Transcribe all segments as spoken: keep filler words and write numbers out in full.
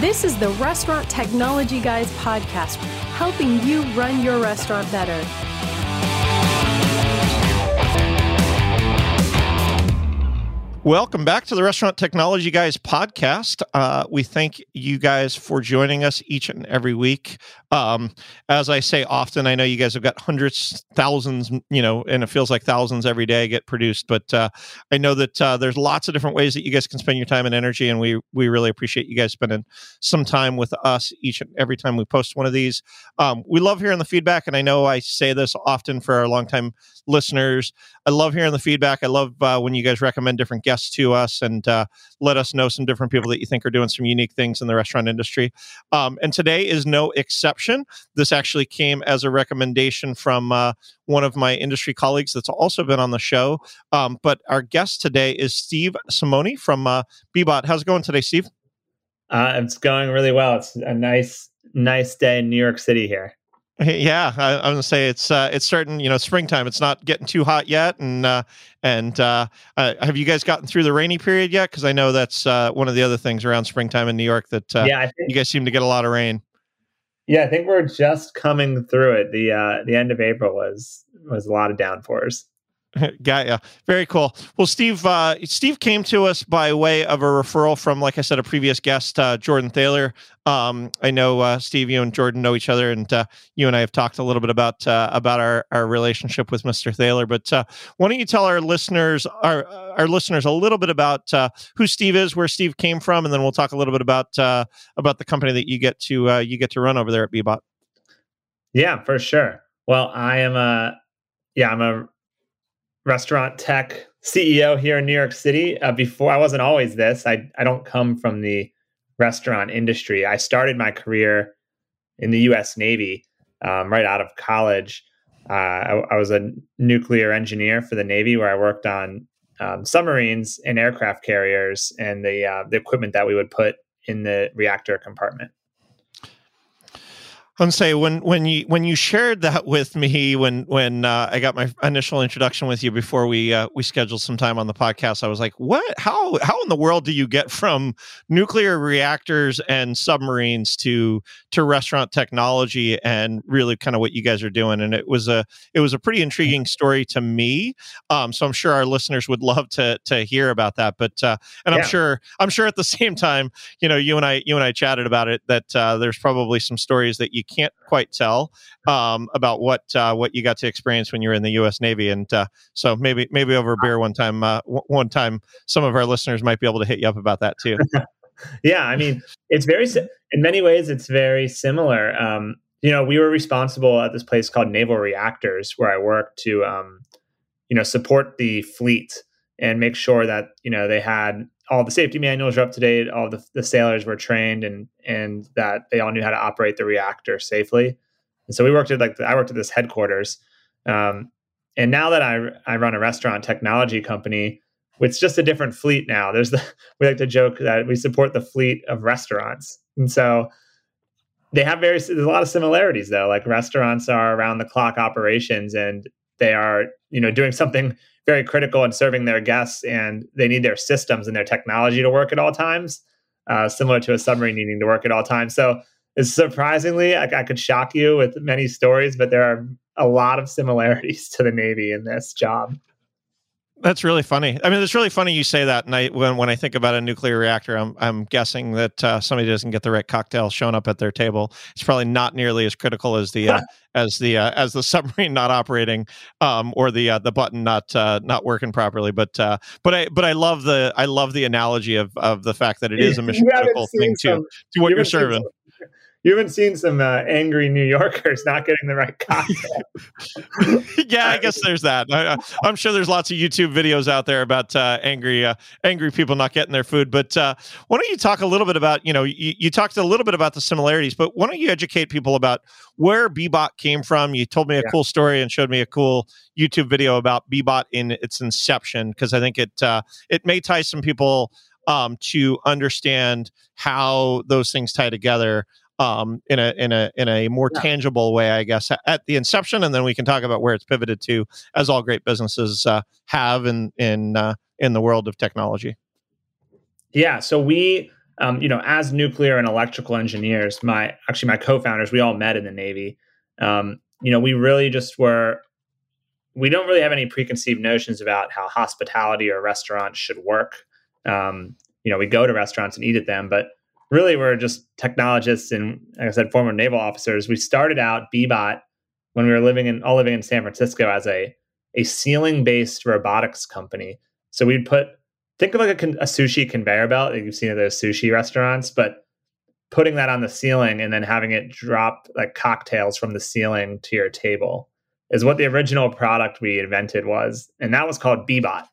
This is the Restaurant Technology Guys podcast, helping you run your restaurant better. Welcome back to the Restaurant Technology Guys podcast. Uh, we thank you guys for joining us each and every week. Um, as I say often, I know you guys have got hundreds, thousands, you know, and it feels like thousands every day get produced. But uh, I know that uh, there's lots of different ways that you guys can spend your time and energy, and we we really appreciate you guys spending some time with us each and every time we post one of these. Um, we love hearing the feedback, and I know I say this often for our longtime listeners. I love hearing the feedback. I love uh, when you guys recommend different guests to us and uh, let us know some different people that you think are doing some unique things in the restaurant industry. Um, and today is no exception. This actually came as a recommendation from uh, one of my industry colleagues that's also been on the show. Um, but our guest today is Steve Simoni from uh, Bbot. How's it going today, Steve? Uh, it's going really well. It's a nice, nice day in New York City here. Yeah, I, I'm gonna say it's uh, it's starting. You know, springtime. It's not getting too hot yet, and uh, and uh, uh, have you guys gotten through the rainy period yet? Because I know that's uh, one of the other things around springtime in New York that uh, yeah, I think, you guys seem to get a lot of rain. Yeah, I think we're just coming through it. The uh, the end of April was was a lot of downpours. Got ya. Very cool. Well, Steve, uh, Steve came to us by way of a referral from, like I said, a previous guest, uh, Jordan Thaler. Um, I know, uh, Steve, you and Jordan know each other, and uh, you and I have talked a little bit about uh, about our, our relationship with Mister Thaler. But uh, why don't you tell our listeners, our our listeners, a little bit about uh, who Steve is, where Steve came from, and then we'll talk a little bit about uh, about the company that you get to uh, you get to run over there at Bbot. Yeah, for sure. Well, I am a yeah, I'm a restaurant tech C E O here in New York City. Uh, before I wasn't always this. I I don't come from the restaurant industry. I started my career in the U S Navy um, right out of college. Uh, I, I was a nuclear engineer for the Navy, where I worked on um, submarines and aircraft carriers and the uh, the equipment that we would put in the reactor compartment. I'm say when when you when you shared that with me when when uh, I got my initial introduction with you before we uh, we scheduled some time on the podcast, I was like, what? How how in the world do you get from nuclear reactors and submarines to to restaurant technology and really kind of what you guys are doing? And it was a it was a pretty intriguing story to me. Um, so I'm sure our listeners would love to to hear about that. But uh, and I'm Yeah. sure I'm sure at the same time, you know, you and I you and I chatted about it that uh, there's probably some stories that you can't quite tell um, about what uh, what you got to experience when you were in the U S Navy, and uh, so maybe maybe over a beer one time, uh, w- one time, some of our listeners might be able to hit you up about that too. Yeah, I mean, it's very si- in many ways it's very similar. Um, you know, we were responsible at this place called Naval Reactors, where I worked to um, you know support the fleet and make sure that you know they had all the safety manuals were up to date, all the, the sailors were trained, and and that they all knew how to operate the reactor safely. And so we worked at like the, I worked at this headquarters, um, and now that I I run a restaurant technology company, it's just a different fleet now. There's the we like to joke that we support the fleet of restaurants, and so they have very there's a lot of similarities though. Like restaurants are around the clock operations, and they are you know doing something very critical in serving their guests, and they need their systems and their technology to work at all times, uh, similar to a submarine needing to work at all times. So it's surprisingly, I, I could shock you with many stories, but there are a lot of similarities to the Navy in this job. That's really funny. I mean, it's really funny you say that. And I, when when I think about a nuclear reactor, I'm I'm guessing that uh, somebody doesn't get the right cocktail shown up at their table. It's probably not nearly as critical as the uh, as the uh, as the submarine not operating um, or the uh, the button not uh, not working properly. But uh, but I but I love the I love the analogy of of the fact that it is a mission critical thing to some, to what you you're serving. Some, you haven't seen some uh, angry New Yorkers not getting the right cocktail. Yeah, I guess there's that. I, I'm sure there's lots of YouTube videos out there about uh, angry uh, angry people not getting their food. But uh, why don't you talk a little bit about, you know, you, you talked a little bit about the similarities, but why don't you educate people about where Bbot came from? You told me a Yeah. cool story and showed me a cool YouTube video about Bbot in its inception, because I think it uh, it may tie some people um, to understand how those things tie together. Um, in a in a in a more Yeah. tangible way, I guess, at the inception, and then we can talk about where it's pivoted to, as all great businesses uh, have in in uh, in the world of technology. Yeah, so we um, you know, as nuclear and electrical engineers, my actually my co-founders, we all met in the Navy. Um, you know, we really just were. We don't really have any preconceived notions about how hospitality or restaurants should work. Um, you know, we go to restaurants and eat at them, but really we're just technologists and, like I said, former naval officers. We started out Beebot when we were living in all living in San Francisco as a a ceiling-based robotics company. So we'd put think of like a, con- a sushi conveyor belt that you've seen at those sushi restaurants, but putting that on the ceiling and then having it drop like cocktails from the ceiling to your table is what the original product we invented was. And that was called Beebot.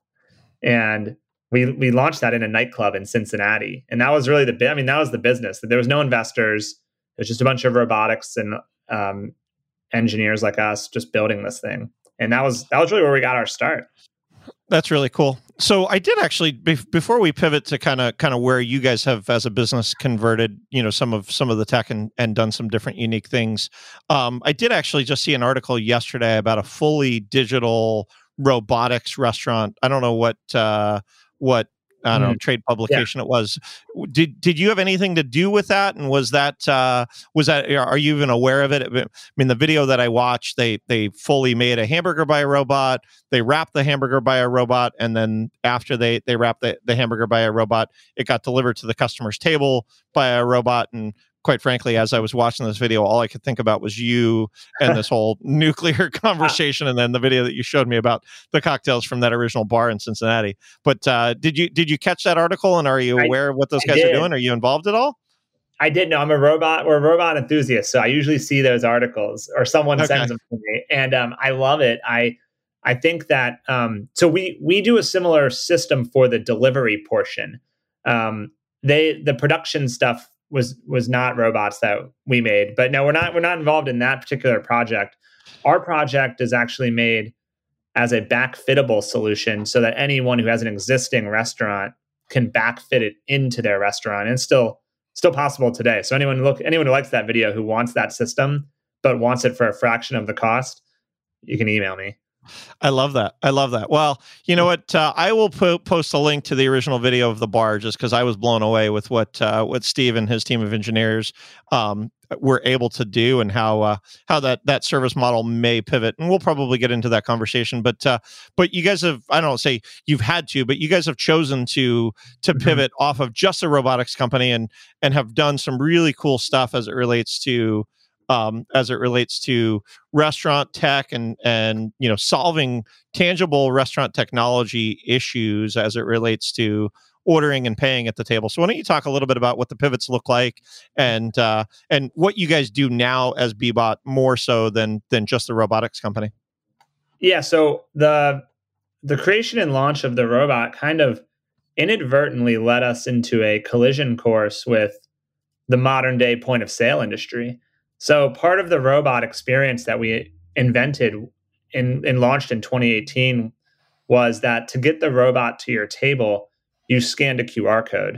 And we we launched that in a nightclub in Cincinnati. And that was really the, I mean, that was the business. There was no investors. It was just a bunch of robotics and um, engineers like us just building this thing. And that was that was really where we got our start. That's really cool. So I did actually, be- before we pivot to kind of kind of where you guys have as a business converted, you know, some of some of the tech and, and done some different unique things. Um, I did actually just see an article yesterday about a fully digital robotics restaurant. I don't know what uh, what I don't know, trade publication yeah. it was. Did did you have anything to do with that? And was that uh, was that are you even aware of it? I mean, the video that I watched, they they fully made a hamburger by a robot. They wrapped the hamburger by a robot, and then after they they wrapped the, the hamburger by a robot, it got delivered to the customer's table by a robot. And quite frankly, as I was watching this video, all I could think about was you and this whole nuclear conversation, and then the video that you showed me about the cocktails from that original bar in Cincinnati. But uh, did you did you catch that article, and are you aware I, of what those guys are doing? Are you involved at all? I did know. I'm a robot or a robot enthusiast, so I usually see those articles, or someone okay. sends them to me, and um, I love it. I I think that um, so we we do a similar system for the delivery portion. Um, they the production stuff was was not robots that we made. But no, we're not we're not involved in that particular project. Our project is actually made as a backfittable solution so that anyone who has an existing restaurant can backfit it into their restaurant, and still still possible today. So anyone look anyone who likes that video who wants that system but wants it for a fraction of the cost, you can email me. I love that. I love that. Well, you know what? Uh, I will po- post a link to the original video of the bar just because I was blown away with what uh, what Steve and his team of engineers um, were able to do, and how uh, how that that service model may pivot. And we'll probably get into that conversation. But uh, but you guys have, I don't say you've had to, but you guys have chosen to to mm-hmm. pivot off of just a robotics company and and have done some really cool stuff as it relates to. Um, as it relates to restaurant tech and and you know solving tangible restaurant technology issues as it relates to ordering and paying at the table. So why don't you talk a little bit about what the pivots look like and uh, and what you guys do now as Beebot more so than than just the robotics company? Yeah, so the the creation and launch of the robot kind of inadvertently led us into a collision course with the modern day point of sale industry. So part of the robot experience that we invented and, and launched in twenty eighteen was that to get the robot to your table, you scanned a Q R code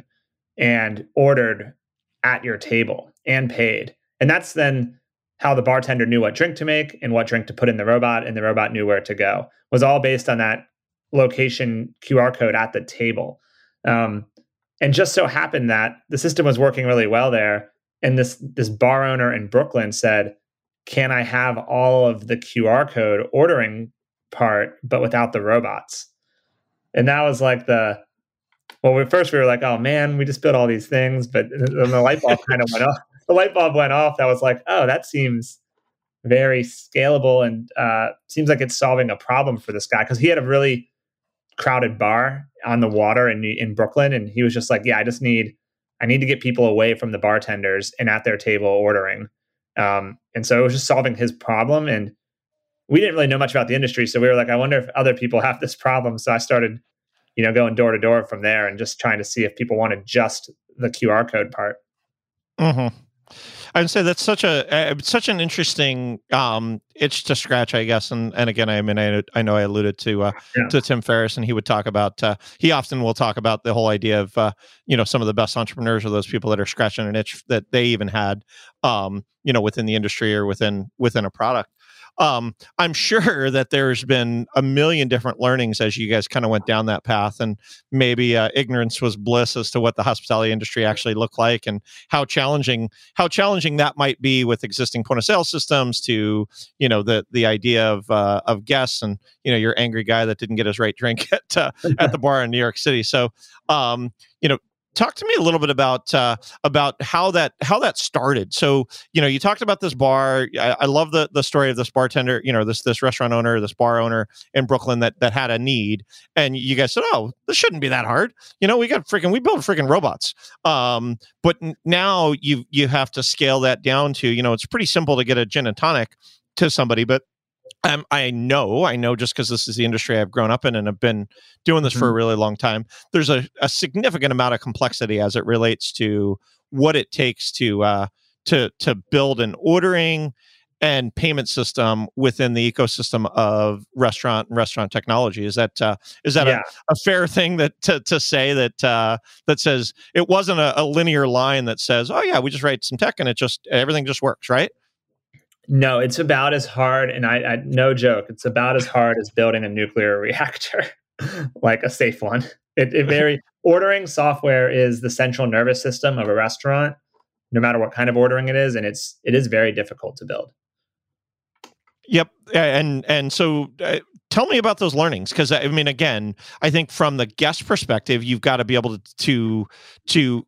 and ordered at your table and paid. And that's then how the bartender knew what drink to make and what drink to put in the robot, and the robot knew where to go. It was all based on that location Q R code at the table. Um, and just so happened that the system was working really well there. And this this bar owner in Brooklyn said, can I have all of the Q R code ordering part, but without the robots? And that was like the, well, we, first we were like, oh man, we just built all these things. But then the light bulb kind of went off. The light bulb went off. That was like, oh, that seems very scalable, and uh, seems like it's solving a problem for this guy. Because he had a really crowded bar on the water in, in Brooklyn. And he was just like, yeah, I just need, I need to get people away from the bartenders and at their table ordering. Um, and so it was just solving his problem. And we didn't really know much about the industry. So we were like, I wonder if other people have this problem. So I started, you know, going door to door from there and just trying to see if people wanted just the Q R code part. Mm-hmm. I'd say that's such a uh, such an interesting um, itch to scratch, I guess. And and again, I mean, I, I know I alluded to uh, yeah. to Tim Ferriss, and he would talk about uh, he often will talk about the whole idea of uh, you know some of the best entrepreneurs are those people that are scratching an itch that they even had um, you know within the industry or within within a product. um, I'm sure that there's been a million different learnings as you guys kind of went down that path, and maybe uh, ignorance was bliss as to what the hospitality industry actually looked like and how challenging how challenging that might be with existing point of sale systems. To you know the the idea of uh, of guests and you know your angry guy that didn't get his right drink at uh, at the bar in New York City. So um, you know. Talk to me a little bit about uh, about how that how that started. So, you know, you talked about this bar. I, I love the the story of this bartender, you know, this this restaurant owner, this bar owner in Brooklyn that that had a need, and you guys said, "Oh, this shouldn't be that hard." You know, we got freaking we build freaking robots. Um, but n- now you you have to scale that down to, you know, it's pretty simple to get a gin and tonic to somebody, but Um, I know, I know just because this is the industry I've grown up in and have been doing this mm-hmm. for a really long time, there's a, a significant amount of complexity as it relates to what it takes to uh, to to build an ordering and payment system within the ecosystem of restaurant and restaurant technology. Is that uh, is that yeah. a, a fair thing that to, to say that uh, that says it wasn't a, a linear line that says, oh yeah, we just write some tech and it just everything just works, right? No, it's about as hard, and I, I no joke, it's about as hard as building a nuclear reactor, like a safe one. It, it very ordering software is the central nervous system of a restaurant, no matter what kind of ordering it is, and it's it is very difficult to build. Yep, and and so uh, tell me about those learnings, because I mean, again, I think from the guest perspective, you've got to be able to to to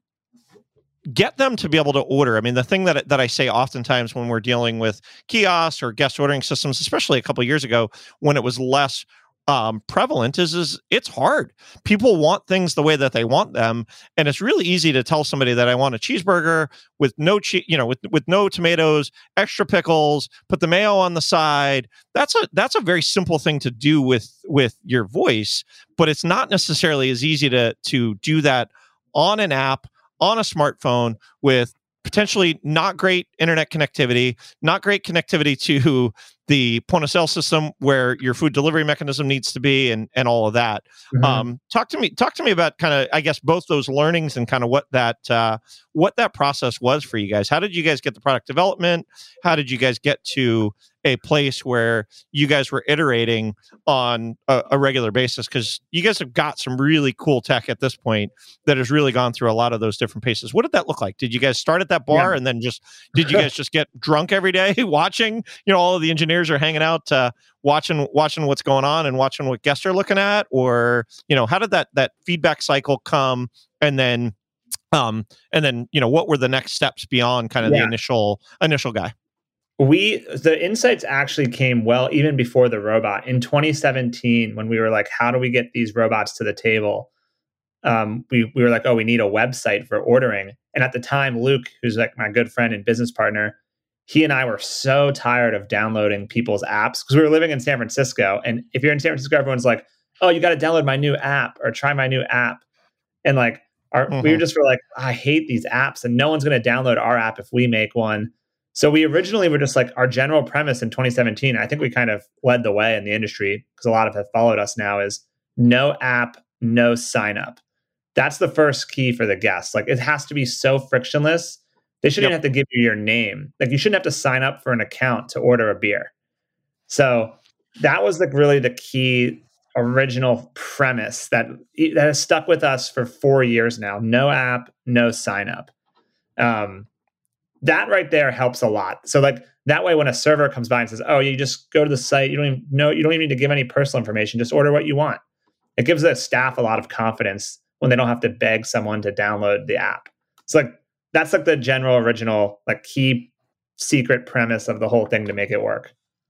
get them to be able to order. I mean, the thing that that I say oftentimes when we're dealing with kiosks or guest ordering systems, especially a couple of years ago when it was less um, prevalent, is is it's hard. People want things the way that they want them, and it's really easy to tell somebody that I want a cheeseburger with no cheese, you know, with with no tomatoes, extra pickles, put the mayo on the side. That's a that's a very simple thing to do with with your voice, but it's not necessarily as easy to to do that on an app, on a smartphone with potentially not great internet connectivity, not great connectivity to the point of sale system where your food delivery mechanism needs to be, and and all of that. Mm-hmm. Um, talk to me, talk to me about kind of, I guess, both those learnings and kind of what that uh, what that process was for you guys. How did you guys get the product development? How did you guys get to a place where you guys were iterating on a, a regular basis? Because you guys have got some really cool tech at this point that has really gone through a lot of those different paces. What did that look like? Did you guys start at that bar yeah. and then just, did you guys just get drunk every day watching, you know, all of the engineers are hanging out, uh, watching, watching what's going on and watching what guests are looking at? Or, you know, how did that, that feedback cycle come? And then, um, and then, you know, what were the next steps beyond kind of yeah. the initial, initial guy? We, the insights actually came well even before the robot. In twenty seventeen, when we were like, how do we get these robots to the table? Um, we, we were like, oh, we need a website for ordering. And at the time, Luke, who's like my good friend and business partner, he and I were so tired of downloading people's apps because we were living in San Francisco. And if you're in San Francisco, everyone's like, oh, you got to download my new app or try my new app. And like, our, mm-hmm. we were just were like, I hate these apps and no one's going to download our app if we make one. So we originally were just like, our general premise in twenty seventeen, I think we kind of led the way in the industry because a lot of have followed us now, is no app, no sign up. That's the first key for the guests. Like, it has to be so frictionless. They shouldn't yep. have to give you your name. Like, you shouldn't have to sign up for an account to order a beer. So that was like really the key original premise that, that has stuck with us for four years now. No app, no sign up. Um, That right there helps a lot. So like that way, when a server comes by and says, oh, you just go to the site, you don't even know, you don't even need to give any personal information, just order what you want. It gives the staff a lot of confidence when they don't have to beg someone to download the app. So like, that's like the general original, like key secret premise of the whole thing to make it work.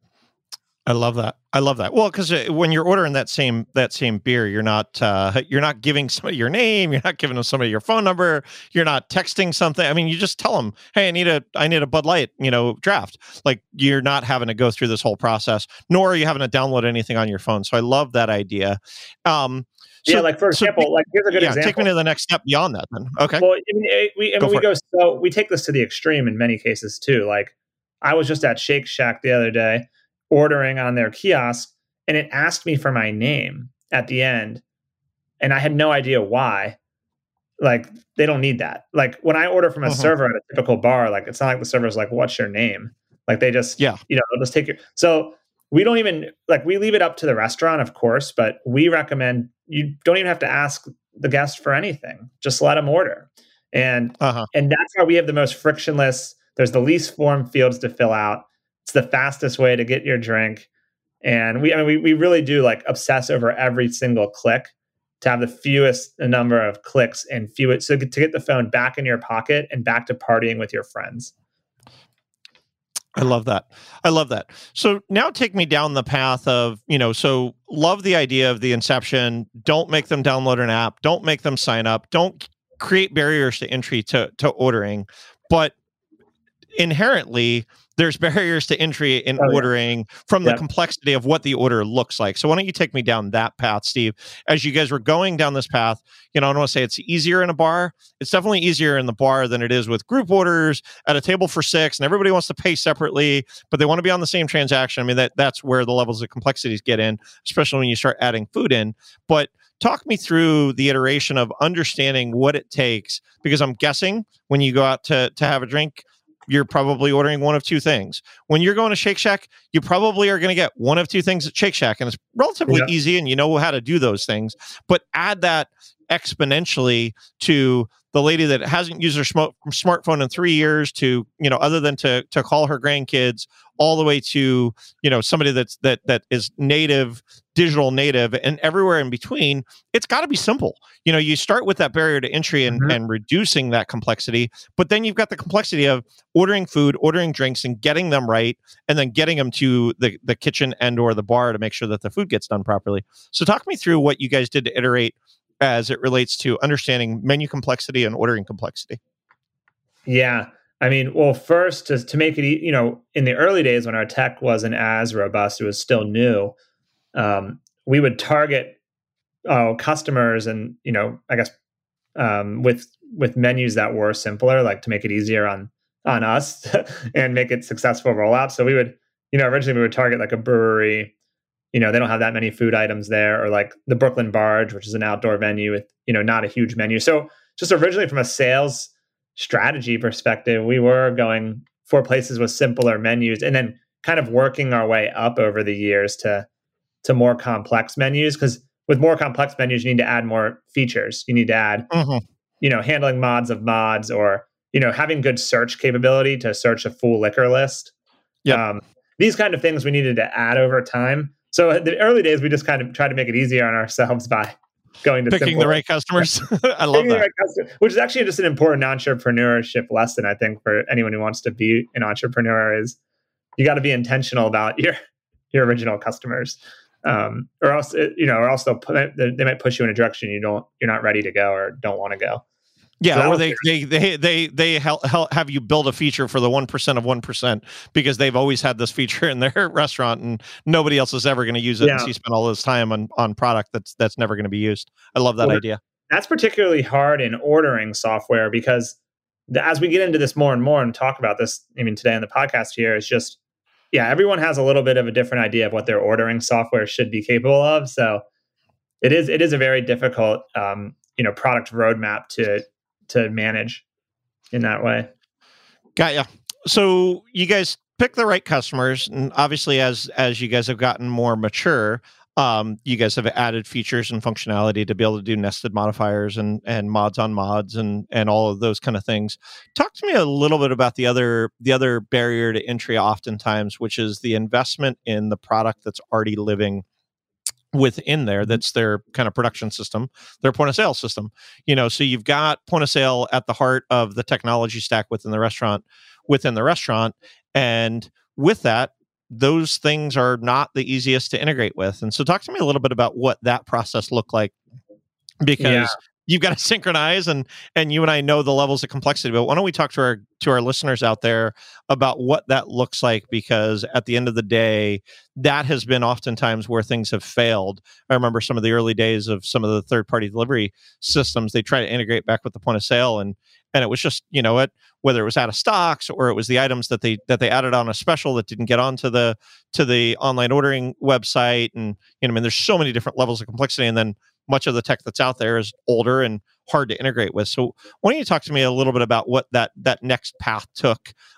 I love that. I love that. Well, because when you're ordering that same that same beer, you're not uh, you're not giving somebody your name. You're not giving them somebody your phone number. You're not texting something. I mean, you just tell them, "Hey, I need a I need a Bud Light, you know, draft." Like, you're not having to go through this whole process, nor are you having to download anything on your phone. So I love that idea. Um, so, yeah, like for example, so, like here's a good yeah, example. Take me to the next step beyond that, then. Okay. Well, I mean, we I mean, go we go it. so we take this to the extreme in many cases too. Like, I was just at Shake Shack the other day, ordering on their kiosk, and it asked me for my name at the end, and I had no idea why. Like, they don't need that. Like, when I order from a mm-hmm. server at a typical bar, like, it's not like the server's like, what's your name? Like they just, Yeah. you know, they'll just take your, so we don't even, like we leave it up to the restaurant, of course, but we recommend you don't even have to ask the guest for anything. Just let them order. And, Uh-huh. and that's how we have the most frictionless, there's the least form fields to fill out. It's the fastest way to get your drink. And we, I mean, we, we really do like obsess over every single click to have the fewest number of clicks and fewest, so to get the phone back in your pocket and back to partying with your friends. I love that. I love that. So now take me down the path of, you know, so love the idea of the inception. Don't make them download an app. Don't make them sign up. Don't create barriers to entry to, to ordering. But inherently, there's barriers to entry in oh, ordering yeah. from the yep. complexity of what the order looks like. So why don't you take me down that path, Steve? As you guys were going down this path, you know, I don't want to say it's easier in a bar. It's definitely easier in the bar than it is with group orders at a table for six, and everybody wants to pay separately, but they want to be on the same transaction. I mean, that that's where the levels of complexities get in, especially when you start adding food in. But talk me through the iteration of understanding what it takes, because I'm guessing when you go out to to have a drink, you're probably ordering one of two things. When you're going to Shake Shack, you probably are going to get one of two things at Shake Shack, and it's relatively yeah. easy, and you know how to do those things. But add that exponentially to the lady that hasn't used her sm- smartphone in three years, to, you know, other than to to call her grandkids, all the way to, you know, somebody that's that that is native, digital native, and everywhere in between. It's got to be simple. You know, you start with that barrier to entry and, mm-hmm. and reducing that complexity, but then you've got the complexity of ordering food, ordering drinks, and getting them right, and then getting them to the, the kitchen and or the bar to make sure that the food gets done properly. So talk me through what you guys did to iterate as it relates to understanding menu complexity and ordering complexity. Yeah. I mean, well, first, to, to make it, you know, in the early days when our tech wasn't as robust, it was still new, um, we would target uh, customers and, you know, I guess um, with with menus that were simpler, like to make it easier on on us and make it successful rollout. So we would, you know, originally we would target like a brewery. You know, they don't have that many food items there, or like the Brooklyn Barge, which is an outdoor venue with, you know, not a huge menu. So just originally from a sales strategy perspective, we were going for places with simpler menus and then kind of working our way up over the years to to more complex menus. Because with more complex menus, you need to add more features. You need to add, mm-hmm. you know, handling mods of mods, or, you know, having good search capability to search a full liquor list. Yeah. Um, these kind of things we needed to add over time. So in the early days, we just kind of tried to make it easier on ourselves by going to picking simple, the right customers. I love that. Right customer, which is actually just an important entrepreneurship lesson, I think, for anyone who wants to be an entrepreneur, is you got to be intentional about your your original customers, um, or else you know, or else they'll put, they might push you in a direction you don't you're not ready to go or don't want to go. Yeah, so or they, they they they they help, help have you build a feature for the one percent of one percent because they've always had this feature in their restaurant and nobody else is ever going to use it. Yeah. And so you spend all this time on on product that's that's never going to be used. I love that well, idea. That's particularly hard in ordering software because the, as we get into this more and more and talk about this, I mean, today on the podcast here, is just, yeah, everyone has a little bit of a different idea of what their ordering software should be capable of. So it is it is a very difficult, um, you know, product roadmap to to manage in that way. Got ya. So you guys pick the right customers, and obviously as as you guys have gotten more mature, um, you guys have added features and functionality to be able to do nested modifiers and and mods on mods and and all of those kind of things. Talk to me a little bit about the other the other barrier to entry oftentimes, which is the investment in the product that's already living within there. That's their kind of production system, their point of sale system. You know, so you've got point of sale at the heart of the technology stack within the restaurant, within the restaurant. And with that, those things are not the easiest to integrate with. And so talk to me a little bit about what that process looked like, because yeah. you've got to synchronize, and and you and I know the levels of complexity, but why don't we talk to our to our listeners out there about what that looks like? Because at the end of the day, that has been oftentimes where things have failed. I remember some of the early days of some of the third-party delivery systems. They try to integrate back with the point of sale, and and it was just, you know what, whether it was out of stocks or it was the items that they that they added on a special that didn't get onto the to the online ordering website, and you know, I mean, there's so many different levels of complexity, and then much of the tech that's out there is older and hard to integrate with. So why don't you talk to me a little bit about what that that next path took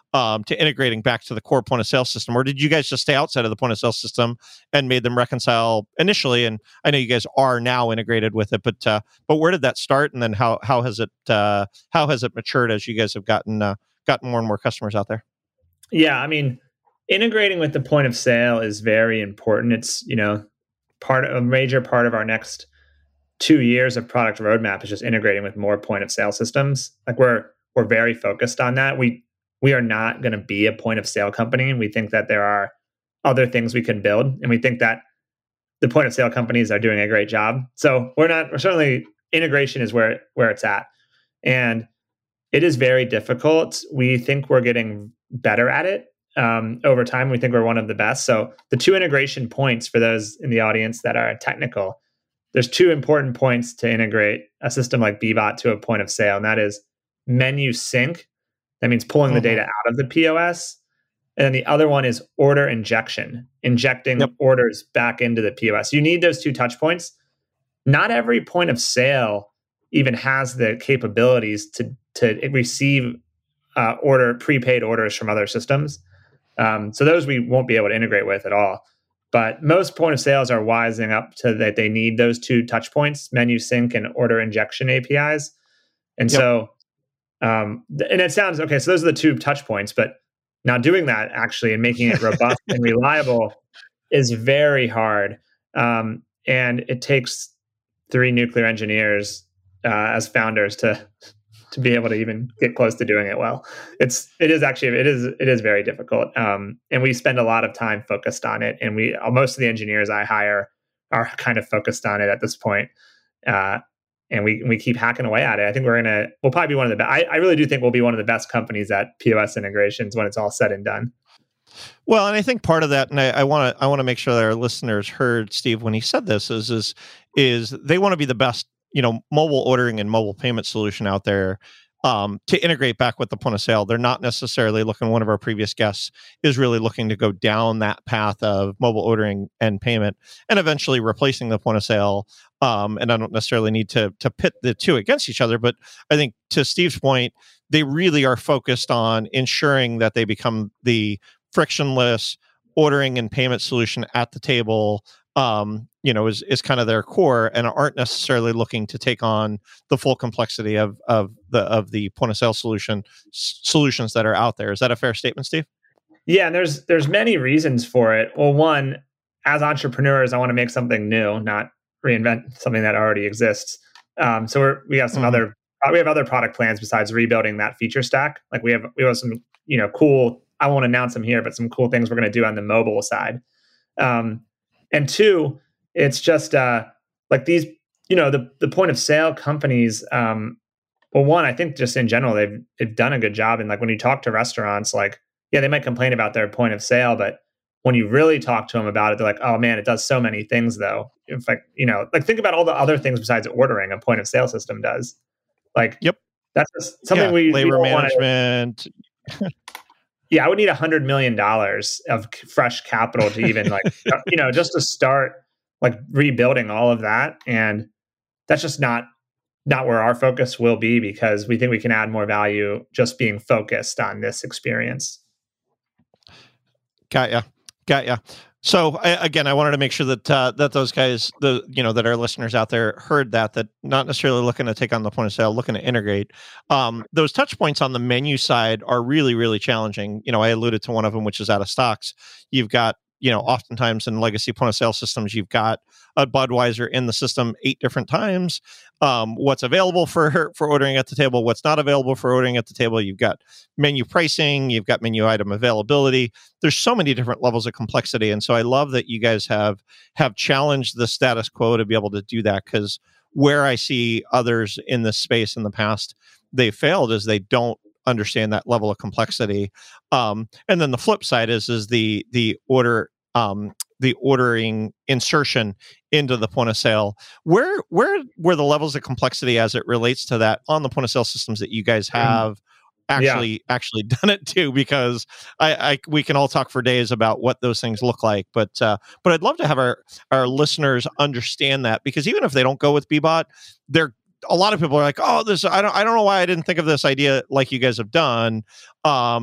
um, to integrating back to the core point of sale system, or did you guys just stay outside of the point of sale system and made them reconcile initially? And I know you guys are now integrated with it, but uh, but where did that start, and then how how has it uh, how has it matured as you guys have gotten uh, gotten more and more customers out there? Yeah, I mean, integrating with the point of sale is very important. It's, you know, part of, a major part of our next two years of product roadmap is just integrating with more point of sale systems. Like we're we're very focused on that. We we are not going to be a point of sale company. We think that there are other things we can build, and we think that the point of sale companies are doing a great job. So we're not we're certainly integration is where where it's at, and it is very difficult. We think we're getting better at it um, over time. We think we're one of the best. So the two integration points for those in the audience that are technical, there's two important points to integrate a system like Bbot to a point of sale, and that is menu sync. That means pulling mm-hmm. the data out of the P O S. And then the other one is order injection, injecting yep. orders back into the P O S. You need those two touch points. Not every point of sale even has the capabilities to, to receive uh, order prepaid orders from other systems. Um, so those we won't be able to integrate with at all. But most point of sales are wising up to that they need those two touch points, menu sync and order injection A P Is. And yep. so, um, and it sounds, okay, so those are the two touch points, but now doing that actually and making it robust and reliable is very hard. Um, and it takes three nuclear engineers uh, as founders to to be able to even get close to doing it well. It's it is actually it is it is very difficult. Um, and we spend a lot of time focused on it. And we most of the engineers I hire are kind of focused on it at this point. Uh, and we we keep hacking away at it. I think we're gonna we'll probably be one of the best. I, I really do think we'll be one of the best companies at P O S integrations when it's all said and done. Well, and I think part of that, and I want to I want to make sure that our listeners heard Steve when he said this, is is is they want to be the best, you know, mobile ordering and mobile payment solution out there um, to integrate back with the point of sale. They're not necessarily looking. One of our previous guests is really looking to go down that path of mobile ordering and payment, and eventually replacing the point of sale. Um, and I don't necessarily need to to pit the two against each other, but I think to Steve's point, they really are focused on ensuring that they become the frictionless ordering and payment solution at the table. Um, you know, is is kind of their core, and aren't necessarily looking to take on the full complexity of of the of the point of sale solution s- solutions that are out there. Is that a fair statement, Steve? Yeah, and there's there's many reasons for it. Well, one, as entrepreneurs, I want to make something new, not reinvent something that already exists. Um, so we're, we have some mm-hmm. other we have other product plans besides rebuilding that feature stack. Like we have we have some you know cool. I won't announce them here, but some cool things we're going to do on the mobile side. Um, and two, it's just uh, like these, you know, the the point of sale companies. Um, well, one, I think just in general, they've they've done a good job. And like when you talk to restaurants, like yeah, they might complain about their point of sale, but when you really talk to them about it, they're like, oh man, it does so many things though. In fact, you know, like think about all the other things besides ordering a point of sale system does. Like, yep, that's just something yeah, we labor we management. Wanna, yeah, I would need a hundred million dollars of fresh capital to even like, you know, just to start like rebuilding all of that. And that's just not, not where our focus will be, because we think we can add more value just being focused on this experience. Got ya. Got ya. So I, again, I wanted to make sure that uh, that those guys, the you know, that our listeners out there heard that that not necessarily looking to take on the point of sale, looking to integrate. Um, those touch points on the menu side are really, really challenging. You know, I alluded to one of them, which is out of stocks. You've got, you know, oftentimes in legacy point of sale systems, you've got a Budweiser in the system eight different times. Um, what's available for for ordering at the table, what's not available for ordering at the table. You've got menu pricing, you've got menu item availability. There's so many different levels of complexity, and so I love that you guys have have challenged the status quo to be able to do that. Because where I see others in this space in the past, they failed is they don't understand that level of complexity. Um, and then the flip side is is the the order um, the ordering insertion into the point of sale. Where where were the levels of complexity as it relates to that on the point of sale systems that you guys have actually yeah. actually done it to? Because I, I we can all talk for days about what those things look like, but uh, but I'd love to have our our listeners understand that, because even if they don't go with Bbot, they're a lot of people are like, oh, this I don't I don't know why I didn't think of this idea like you guys have done. Um,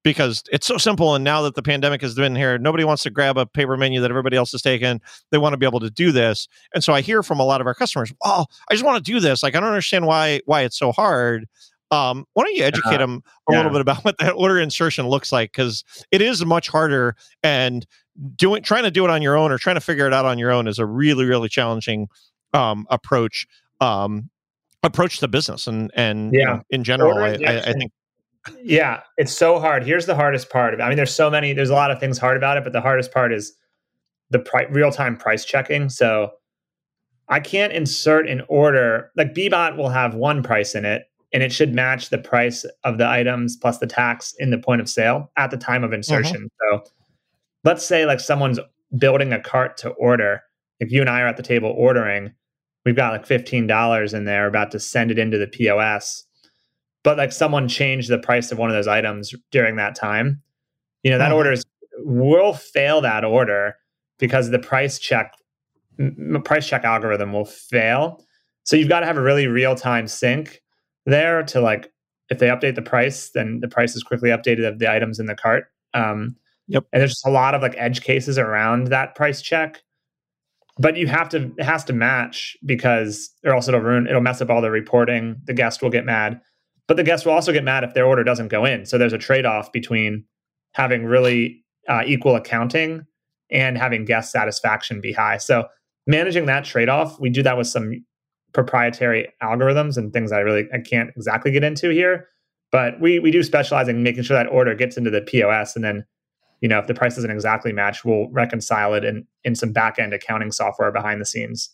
because it's so simple. And now that the pandemic has been here, nobody wants to grab a paper menu that everybody else has taken. They want to be able to do this. And so I hear from a lot of our customers, oh, I just want to do this. Like, I don't understand why why it's so hard. Um, why don't you educate uh, them a yeah. little bit about what that order insertion looks like? Because it is much harder, and doing trying to do it on your own or trying to figure it out on your own is a really, really challenging um, approach um, approach to business. And and yeah. you know, in general, I, I, I think. Yeah, it's so hard. Here's the hardest part. I mean, there's so many, there's a lot of things hard about it, but the hardest part is the pri- real-time price checking. So I can't insert an order, like Bbot will have one price in it, and it should match the price of the items plus the tax in the point of sale at the time of insertion. Mm-hmm. So let's say like someone's building a cart to order. If you and I are at the table ordering, we've got like fifteen dollars in there, about to send it into the P O S. But like someone changed the price of one of those items during that time, you know, that mm-hmm. order is, will fail that order because the price check m- price check algorithm will fail. So you've got to have a really real-time sync there to like, if they update the price, then the price is quickly updated of the items in the cart. Um, yep. And there's just a lot of like edge cases around that price check. But you have to, it has to match, because or else it'll ruin, it'll mess up all the reporting. The guest will get mad. But the guest will also get mad if their order doesn't go in. So there's a trade-off between having really uh, equal accounting and having guest satisfaction be high. So managing that trade-off, we do that with some proprietary algorithms and things I really I can't exactly get into here. But we we do specialize in making sure that order gets into the P O S, and then, you know, if the price doesn't exactly match, we'll reconcile it in in some back-end accounting software behind the scenes.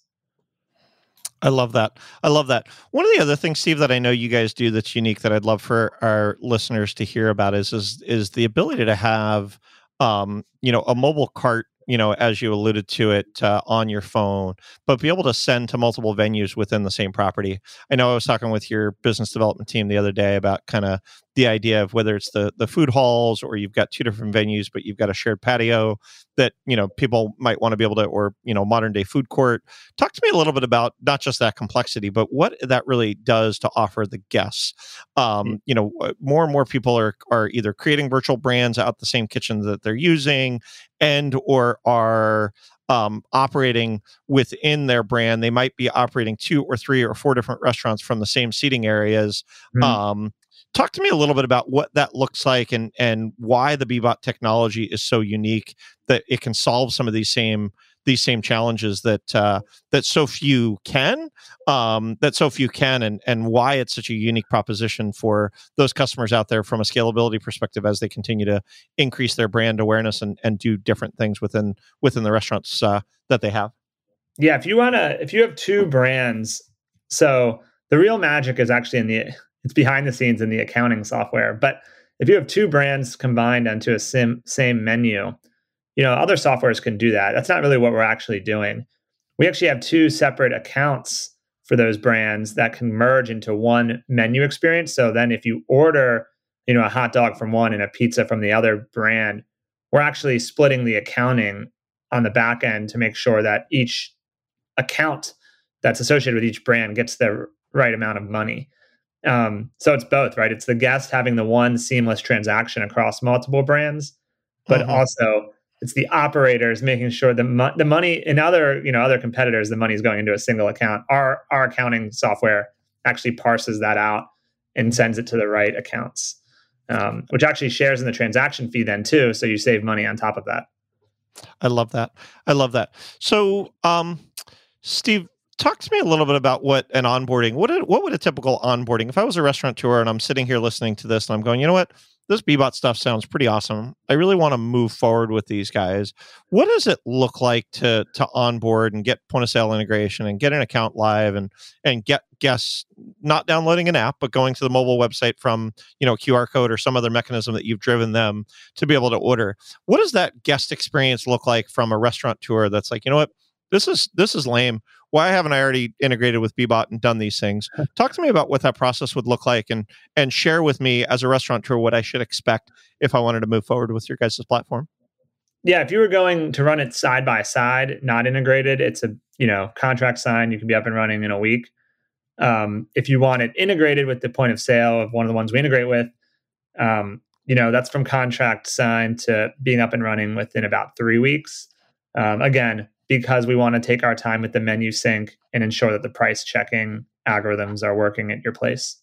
I love that. I love that. One of the other things, Steve, that I know you guys do that's unique that I'd love for our listeners to hear about is is, is the ability to have, um, you know, a mobile cart, you know, as you alluded to it, uh, on your phone, but be able to send to multiple venues within the same property. I know I was talking with your business development team the other day about kind of the idea of whether it's the the food halls, or you've got two different venues, but you've got a shared patio that, you know, people might want to be able to, or, you know, modern day food court. Talk to me a little bit about not just that complexity, but what that really does to offer the guests. Um, you know, more and more people are are either creating virtual brands out the same kitchen that they're using, and or are um, operating within their brand. They might be operating two or three or four different restaurants from the same seating areas. Mm-hmm. Um, Talk to me a little bit about what that looks like, and and why the Bbot technology is so unique that it can solve some of these same these same challenges that uh, that so few can, um, that so few can, and and why it's such a unique proposition for those customers out there from a scalability perspective as they continue to increase their brand awareness and and do different things within within the restaurants uh, that they have. Yeah, if you wanna, if you have two brands, so the real magic is actually in the it's behind the scenes in the accounting software. But if you have two brands combined onto a sim, same menu, you know, other softwares can do that. That's not really what we're actually doing. We actually have two separate accounts for those brands that can merge into one menu experience. So then if you order, you know, a hot dog from one and a pizza from the other brand, we're actually splitting the accounting on the back end to make sure that each account that's associated with each brand gets the right amount of money. Um, so it's both, right? It's the guest having the one seamless transaction across multiple brands, but mm-hmm. also it's the operators making sure the mo- the money in other, you know, other competitors, the money is going into a single account. Our our accounting software actually parses that out and sends it to the right accounts, um, which actually shares in the transaction fee then too. So you save money on top of that. I love that. I love that. So, um, Steve, talk to me a little bit about what an onboarding, what a, what would a typical onboarding, if I was a restaurateur and I'm sitting here listening to this and I'm going, you know what, this Bbot stuff sounds pretty awesome. I really want to move forward with these guys. What does it look like to to onboard and get point of sale integration and get an account live and and get guests not downloading an app, but going to the mobile website from, you know, Q R code or some other mechanism that you've driven them to be able to order? What does that guest experience look like from a restaurateur that's like, you know what, this is this is lame. Why haven't I already integrated with Bbot and done these things? Talk to me about what that process would look like, and and share with me as a restaurateur what I should expect if I wanted to move forward with your guys' platform. Yeah, if you were going to run it side by side, not integrated, it's a, you know, contract signed, you can be up and running in a week. Um, if you want it integrated with the point of sale of one of the ones we integrate with, um, you know, that's from contract signed to being up and running within about three weeks. Um, again, because we want to take our time with the menu sync and ensure that the price checking algorithms are working at your place.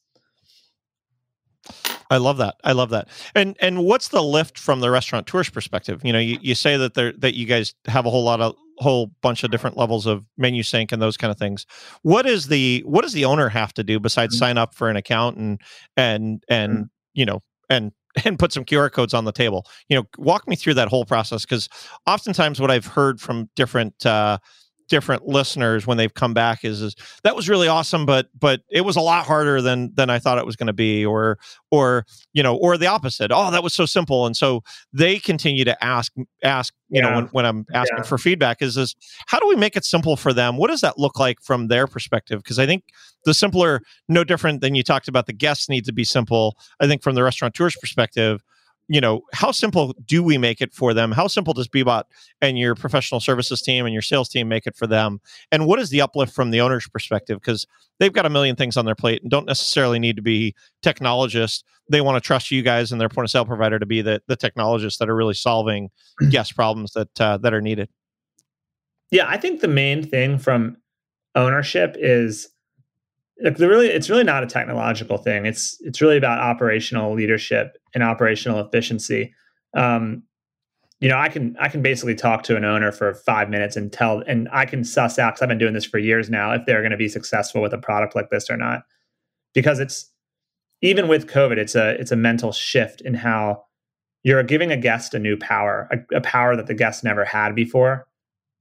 I love that. I love that. And and what's the lift from the restaurateur's perspective? You know, you, you say that there that you guys have a whole lot of whole bunch of different levels of menu sync and those kind of things. What is the what does the owner have to do besides mm-hmm. sign up for an account and and and mm-hmm. you know and and put some Q R codes on the table? You know, walk me through that whole process, because oftentimes what I've heard from different uh, different listeners when they've come back is, is that was really awesome, but but it was a lot harder than than I thought it was going to be, or or you know, or the opposite. Oh, that was so simple, and so they continue to ask ask you yeah. know when, when I'm asking yeah. for feedback is is how do we make it simple for them? What does that look like from their perspective? Because I think the simpler, no different than you talked about, the guests need to be simple. I think from the restaurateur's perspective, you know, how simple do we make it for them? How simple does Bbot and your professional services team and your sales team make it for them? And what is the uplift from the owner's perspective? Because they've got a million things on their plate and don't necessarily need to be technologists. They want to trust you guys and their point of sale provider to be the, the technologists that are really solving guest problems that uh, that are needed. Yeah, I think the main thing from ownership is Look, the really, it's really not a technological thing. It's it's really about operational leadership and operational efficiency. Um, you know, I can I can basically talk to an owner for five minutes and tell, and I can suss out, because I've been doing this for years now, if they're going to be successful with a product like this or not. Because it's, even with COVID, it's a it's a mental shift in how you're giving a guest a new power, a, a power that the guest never had before.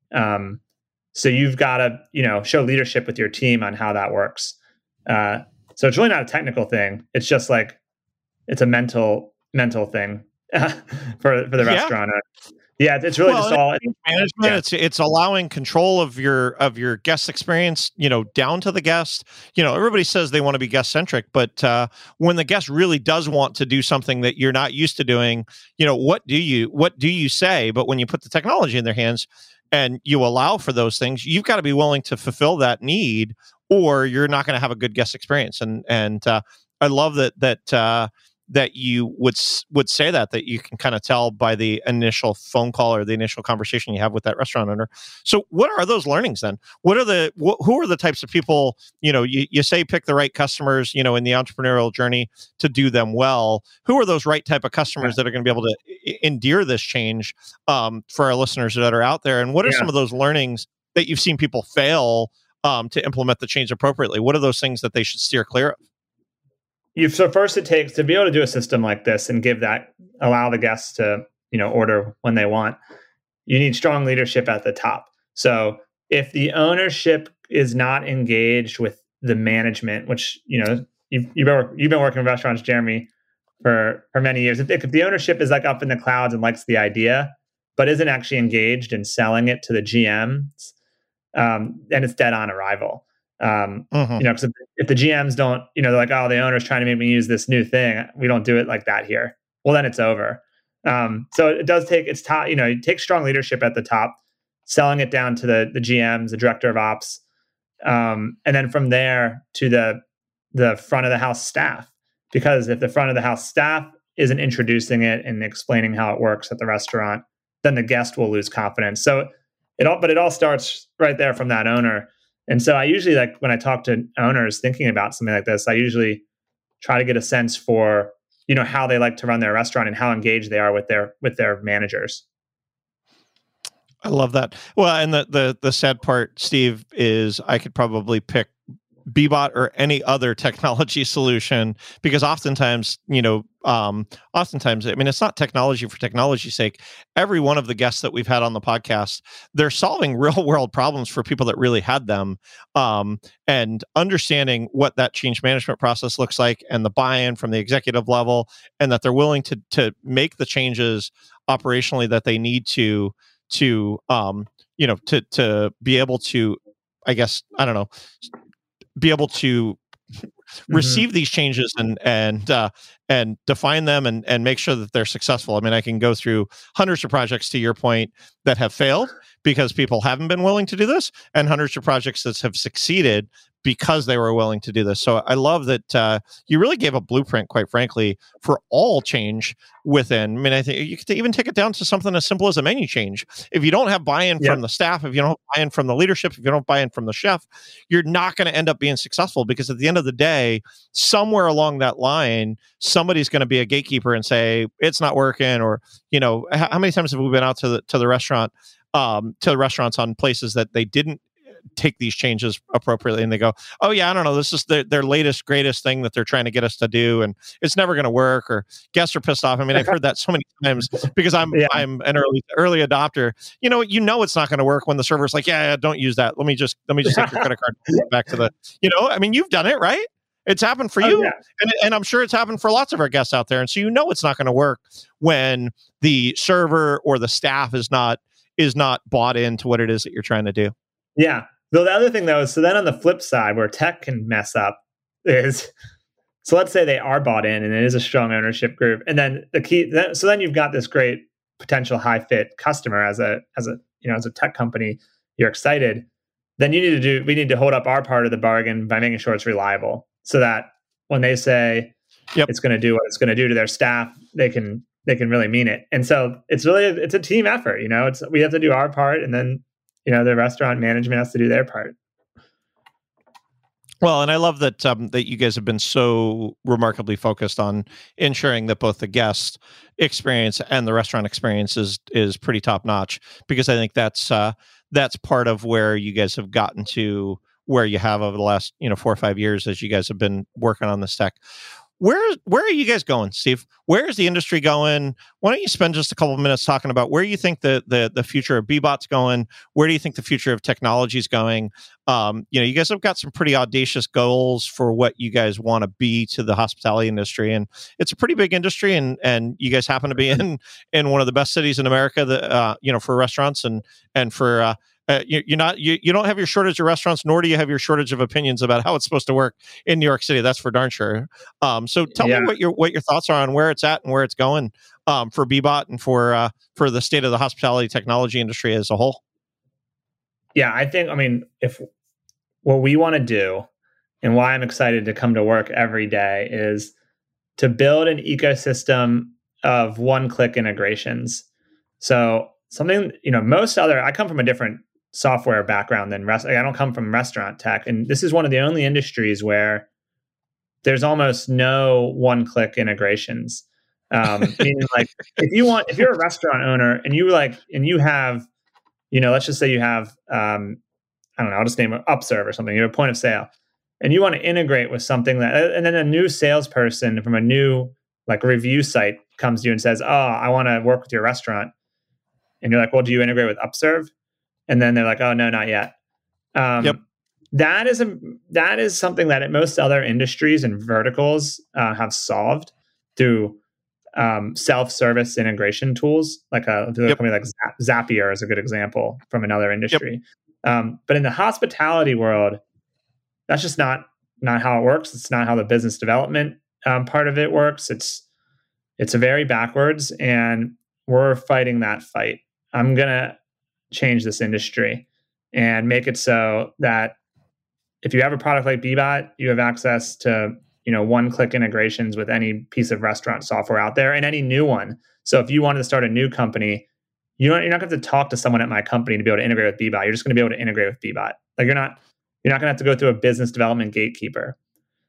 Um, so you've got to, you know, show leadership with your team on how that works. Uh, so it's really not a technical thing. It's just like, it's a mental, mental thing for, for the restaurant. Yeah. yeah, it's really well, just all management. Yeah. It's, it's allowing control of your, of your guest experience, you know, down to the guest. You know, everybody says they want to be guest centric, but uh, when the guest really does want to do something that you're not used to doing, you know, what do you, what do you say? But when you put the technology in their hands and you allow for those things, you've got to be willing to fulfill that need, or you're not going to have a good guest experience. And and uh, I love that that uh, that you would would say that that you can kind of tell by the initial phone call or the initial conversation you have with that restaurant owner. So, what are those learnings then? What are the wh- who are the types of people? You know, you, you say pick the right customers. You know, in the entrepreneurial journey to do them well. Who are those right type of customers yeah. that are going to be able to I- endear this change um, for our listeners that are out there? And what are yeah. some of those learnings that you've seen people fail Um, to implement the change appropriately? What are those things that they should steer clear of? You so first it takes to be able to do a system like this and give that, allow the guests to, you know, order when they want. You need strong leadership at the top. So if the ownership is not engaged with the management, which, you know, you've you've been, you've been working in restaurants, Jeremy, for for many years. If, if the ownership is like up in the clouds and likes the idea, but isn't actually engaged in selling it to the G Ms, um, then it's dead on arrival. Um, mm-hmm. You know, because if, if the G Ms don't, you know, they're like, oh, the owner's trying to make me use this new thing. We don't do it like that here. Well, then it's over. Um, so it does take, it's top, you know, it takes strong leadership at the top, selling it down to the the G Ms, the director of ops, um, and then from there to the the front of the house staff. Because if the front of the house staff isn't introducing it and explaining how it works at the restaurant, then the guest will lose confidence. So it all, but it all starts right there from that owner. And so I usually, like when I talk to owners thinking about something like this, I usually try to get a sense for, you know, how they like to run their restaurant and how engaged they are with their with their managers. I love that. Well, and the the the sad part, Steve, is I could probably pick Bbot or any other technology solution, because oftentimes, you know, um, oftentimes, I mean, it's not technology for technology's sake. Every one of the guests that we've had on the podcast, they're solving real world problems for people that really had them, um, and understanding what that change management process looks like and the buy-in from the executive level, and that they're willing to to make the changes operationally that they need to to um, you know to to be able to, I guess, I don't know, be able to receive mm-hmm. these changes and and uh, and define them and and make sure that they're successful. I mean, I can go through hundreds of projects, to your point, that have failed because people haven't been willing to do this, and hundreds of projects that have succeeded because they were willing to do this. So I love that uh, you really gave a blueprint, quite frankly, for all change within. I mean, I think you could even take it down to something as simple as a menu change. If you don't have buy-in Yep. from the staff, if you don't have buy-in from the leadership, if you don't have buy-in from the chef, you're not going to end up being successful, because at the end of the day, somewhere along that line, somebody's going to be a gatekeeper and say, it's not working. Or, you know, how, how many times have we been out to the, to the restaurant, um, to the restaurants on places that they didn't take these changes appropriately, and they go, oh yeah, I don't know, this is their, their latest greatest thing that they're trying to get us to do, and it's never going to work, or guests are pissed off. I mean, I've heard that so many times because I'm Yeah. I'm an early early adopter. You know, you know it's not going to work when the server's like, yeah, yeah, don't use that. Let me just let me just take your credit card back to the, you know, I mean, you've done it, right? It's happened for Oh, you, yeah. and and I'm sure it's happened for lots of our guests out there. And so you know it's not going to work when the server or the staff is not is not bought into what it is that you're trying to do. Yeah. Though the other thing though is, so then on the flip side, where tech can mess up is, so let's say they are bought in and it is a strong ownership group, and then the key, then, so then you've got this great potential high fit customer as a as a you know as a tech company, you're excited. Then you need to do we need to hold up our part of the bargain by making sure it's reliable, so that when they say Yep. it's going to do what it's going to do to their staff, they can they can really mean it. And so it's really it's a team effort. You know, it's we have to do our part, and then you know, the restaurant management has to do their part. Well, and I love that um, that you guys have been so remarkably focused on ensuring that both the guest experience and the restaurant experience is is pretty top notch, because I think that's uh, that's part of where you guys have gotten to where you have over the last you know four or five years as you guys have been working on this tech. Where where are you guys going, Steve? Where is the industry going? Why don't you spend just a couple of minutes talking about where you think the the, the future of Bbot's going? Where do you think the future of technology is going? Um, you know, you guys have got some pretty audacious goals for what you guys want to be to the hospitality industry, and it's a pretty big industry. And and you guys happen to be in in one of the best cities in America, that uh, you know for restaurants and and for uh, Uh, you, you're not you, you don't have your shortage of restaurants, nor do you have your shortage of opinions about how it's supposed to work in New York City. That's for darn sure. Um, so tell Yeah. me what your what your thoughts are on where it's at and where it's going um, for Bbot and for uh, for the state of the hospitality technology industry as a whole. Yeah, I think I mean if what we want to do and why I'm excited to come to work every day is to build an ecosystem of one-click integrations. So something, you know, most other I come from a different software background than rest. I don't come from restaurant tech, and this is one of the only industries where there's almost no one-click integrations. Um, meaning, like, if you want, if you're a restaurant owner and you like, and you have, you know, let's just say you have, um, I don't know, I'll just name it Upserve or something. You have a point of sale, and you want to integrate with something that, and then a new salesperson from a new like review site comes to you and says, "Oh, I want to work with your restaurant," and you're like, "Well, do you integrate with Upserve?" And then they're like, "Oh, no, not yet." Um, Yep. That is a that is something that most other industries and verticals uh, have solved through um, self-service integration tools. Like a, a Yep. company like Zap- Zapier is a good example from another industry. Yep. Um, but in the hospitality world, that's just not not how it works. It's not how the business development um, part of it works. It's it's a very backwards, and we're fighting that fight. I'm gonna change this industry and make it so that if you have a product like Bbot, you have access to, you know, one-click integrations with any piece of restaurant software out there and any new one. So if you wanted to start a new company, you don't, you're not going to have to talk to someone at my company to be able to integrate with Bbot. You're just going to be able to integrate with Bbot. Like you're not, you're not going to have to go through a business development gatekeeper.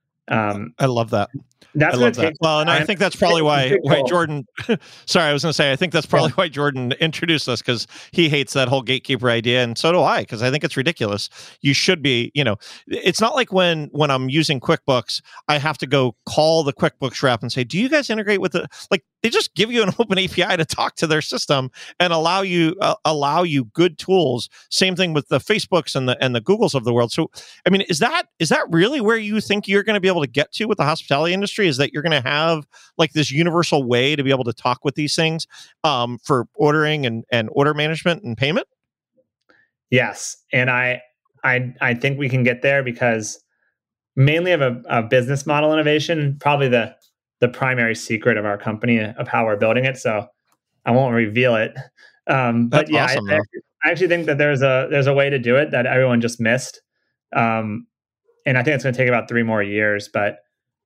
Um, I love that. That's I gonna love that. take Well, and I time. think that's probably It's a why big why goal. Jordan. Sorry, I was going to say I think that's probably why Jordan introduced us, because he hates that whole gatekeeper idea, and so do I, because I think it's ridiculous. You should be, you know, it's not like when when I'm using QuickBooks, I have to go call the QuickBooks rep and say, "Do you guys integrate with the?" Like they just give you an open A P I to talk to their system and allow you uh, allow you good tools. Same thing with the Facebooks and the and the Googles of the world. So, I mean, is that is that really where you think you're going to be able to get to with the hospitality industry? Is that you're going to have like this universal way to be able to talk with these things um, for ordering and, and order management and payment? Yes, and I I I think we can get there because mainly of a, a business model innovation. Probably the the primary secret of our company of how we're building it. So I won't reveal it. Um, but That's yeah, awesome, I, I, I actually think that there's a there's a way to do it that everyone just missed. Um, and I think it's going to take about three more years, but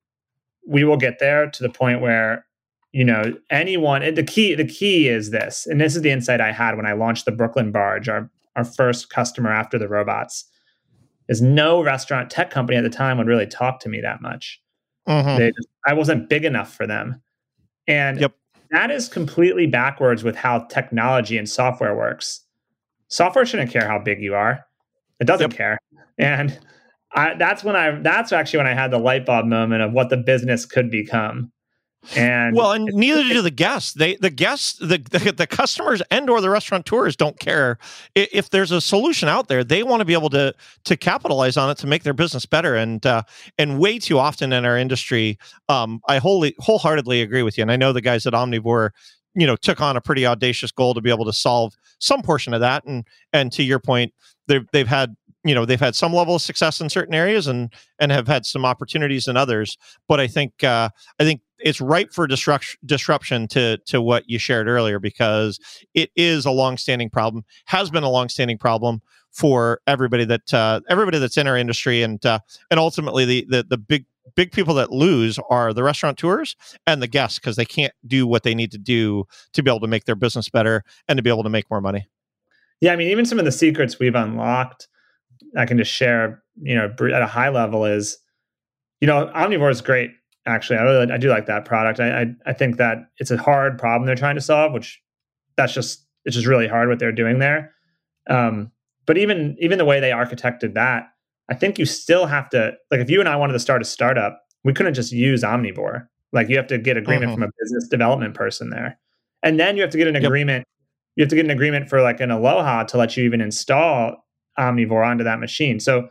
we will get there to the point where, you know, anyone, and the key, the key is this, and this is the insight I had when I launched the Brooklyn Barge, our, our first customer after the robots, is no restaurant tech company at the time would really talk to me that much. Mm-hmm. They just, I wasn't big enough for them. And yep. that is completely backwards with how technology and software works. Software shouldn't care how big you are. It doesn't yep. care. And I, that's when I, that's actually when I had the light bulb moment of what the business could become. And well, and neither do the guests. They, the guests, the, the the customers, and or the restaurateurs don't care if, if there's a solution out there. They want to be able to to capitalize on it to make their business better. And uh, and way too often in our industry, um, I wholly wholeheartedly agree with you. And I know the guys at Omnivore, you know, took on a pretty audacious goal to be able to solve some portion of that. And and to your point, they've they've had. You know, they've had some level of success in certain areas and and have had some opportunities in others. But I think uh, I think it's ripe for disruption disruption to to what you shared earlier, because it is a longstanding problem, has been a longstanding problem for everybody that uh, everybody that's in our industry, and uh, and ultimately the the the big big people that lose are the restaurateurs and the guests, because they can't do what they need to do to be able to make their business better and to be able to make more money. Yeah, I mean, even some of the secrets we've unlocked, I can just share, you know, at a high level is, you know, Omnivore is great. Actually, I really, I do like that product. I, I, I think that it's a hard problem they're trying to solve, which that's just, it's just really hard what they're doing there. Um, but even, even the way they architected that, I think you still have to, like, if you and I wanted to start a startup, we couldn't just use Omnivore. Like, you have to get agreement mm-hmm. from a business development person there. And then you have to get an yep. agreement. You have to get an agreement for like an Aloha to let you even install Omnivore onto that machine. So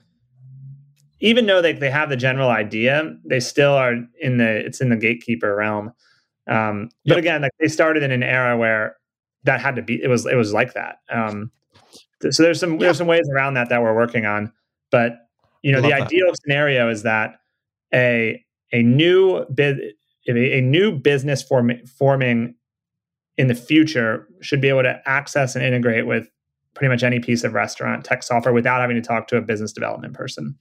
even though they, they have the general idea, they still are in the, it's in the gatekeeper realm. Um, but yep. again, like, they started in an era where that had to be, it was, it was like that. Um, th- so there's some, yeah. there's some ways around that that we're working on, but you know, the ideal that. scenario is that a, a new bid, a, a new business form, forming in the future should be able to access and integrate with pretty much any piece of restaurant tech software without having to talk to a business development person.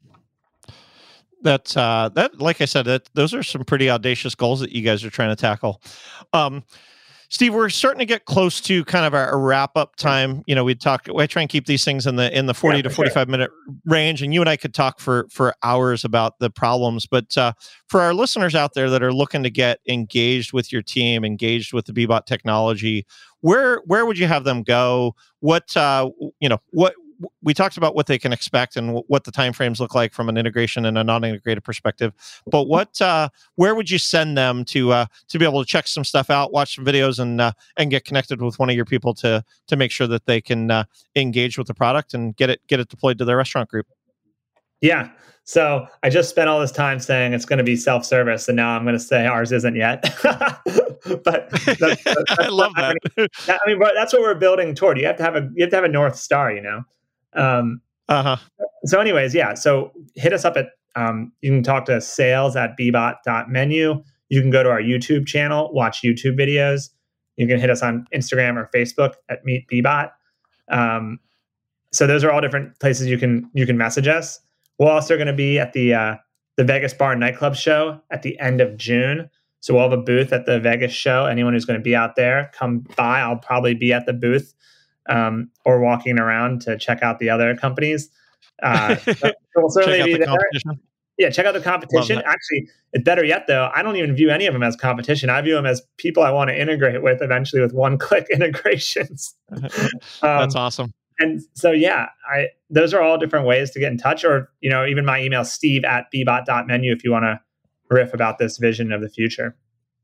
That, uh, that, like I said, that those are some pretty audacious goals that you guys are trying to tackle. Um, Steve, we're starting to get close to kind of our, our wrap up time. You know, we talk, I try and keep these things in the in the forty yeah, to forty-five sure. minute range, and you and I could talk for for hours about the problems. But uh, for our listeners out there that are looking to get engaged with your team, engaged with the Bbot technology, where where would you have them go? What uh, you know, what we talked about what they can expect and w- what the timeframes look like from an integration and a non-integrated perspective. But what, uh, where would you send them to uh, to be able to check some stuff out, watch some videos, and uh, and get connected with one of your people to to make sure that they can uh, engage with the product and get it get it deployed to their restaurant group? Yeah. So I just spent all this time saying it's going to be self-service, and now I'm going to say ours isn't yet. But that's, that's, that's I love that. I mean, but that's what we're building toward. You have to have a you have to have a North Star, you know. Um, uh-huh. So anyways, yeah. So hit us up at, um, you can talk to sales at bbot dot menu. You can go to our YouTube channel, watch YouTube videos. You can hit us on Instagram or Facebook at Meet Bbot. Um, so those are all different places you can, you can message us. We're also going to be at the, uh, the Vegas Bar and Nightclub show at the end of June. So we'll have a booth at the Vegas show. Anyone who's going to be out there, come by. I'll probably be at the booth. Um, or walking around to check out the other companies. Uh, we'll certainly check out be the there. competition. Yeah, check out the competition. Actually, it's better yet, though. I don't even view any of them as competition. I view them as people I want to integrate with eventually with one-click integrations. um, That's awesome. And so, yeah, I those are all different ways to get in touch. Or, you know, even my email, steve at bbot dot menu, if you want to riff about this vision of the future.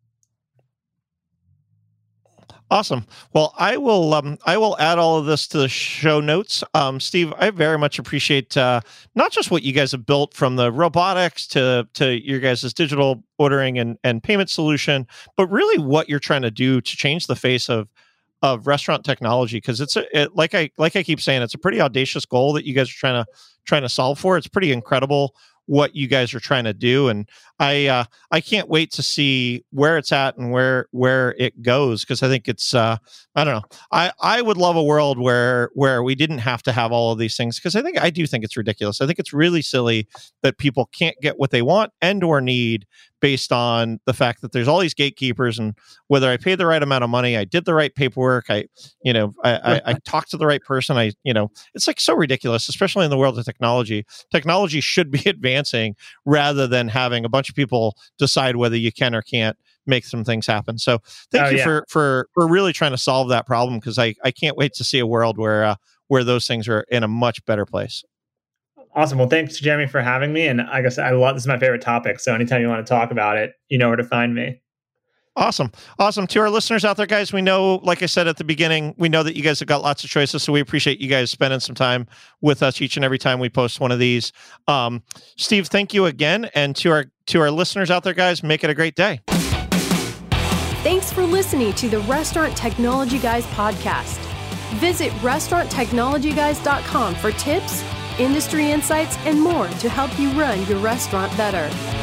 Awesome. Well, I will. Um, I will add all of this to the show notes. Um, Steve, I very much appreciate uh, not just what you guys have built from the robotics to to your guys' digital ordering and, and payment solution, but really what you're trying to do to change the face of of restaurant technology. Because it's a, it, like I like I keep saying, it's a pretty audacious goal that you guys are trying to trying to solve for. It's pretty incredible what you guys are trying to do. And I uh, I can't wait to see where it's at and where where it goes, because I think it's uh, I don't know. I, I would love a world where where we didn't have to have all of these things, because I think I do think it's ridiculous. I think it's really silly that people can't get what they want and or need based on the fact that there's all these gatekeepers, and whether I paid the right amount of money, I did the right paperwork, I, you know, I, I, I talked to the right person. I, you know, it's like so ridiculous, especially in the world of technology. Technology should be advancing rather than having a bunch of people decide whether you can or can't make some things happen. So thank oh, you yeah. for, for, for really trying to solve that problem, because I, I can't wait to see a world where, uh, where those things are in a much better place. Awesome. Well, thanks, Jeremy, for having me. And I guess I love, this is my favorite topic. So anytime you want to talk about it, you know where to find me. Awesome. Awesome. To our listeners out there, guys, we know, like I said at the beginning, we know that you guys have got lots of choices. So we appreciate you guys spending some time with us each and every time we post one of these. Um, Steve, thank you again. And to our, to our listeners out there, guys, make it a great day. Thanks for listening to the Restaurant Technology Guys podcast. Visit restaurant technology guys dot com for tips, industry insights, and more to help you run your restaurant better.